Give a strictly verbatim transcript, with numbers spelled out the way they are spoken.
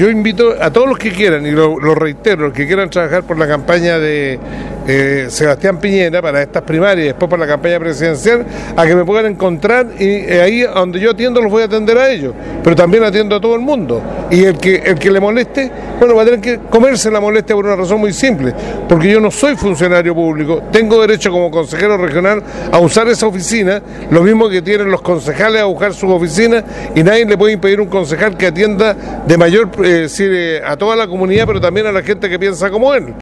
yo invito a todos los que quieran, y lo, lo reitero, los que quieran trabajar por la campaña de eh, Sebastián Piñera para estas primarias y después por la campaña presidencial, a que me puedan encontrar, y eh, ahí donde yo atiendo los voy a atender a ellos, pero también atiendo a todo el mundo. Y el que, el que le moleste, bueno, va a tener que comerse la molestia por una razón muy simple, porque yo no soy funcionario público, tengo derecho como consejero regional a usar esa oficina, lo mismo que tienen los concejales a buscar sus oficinas, y nadie le puede impedir a un concejal que atienda de mayor, eh, decir, eh, a toda la comunidad, pero también a la gente que piensa como él.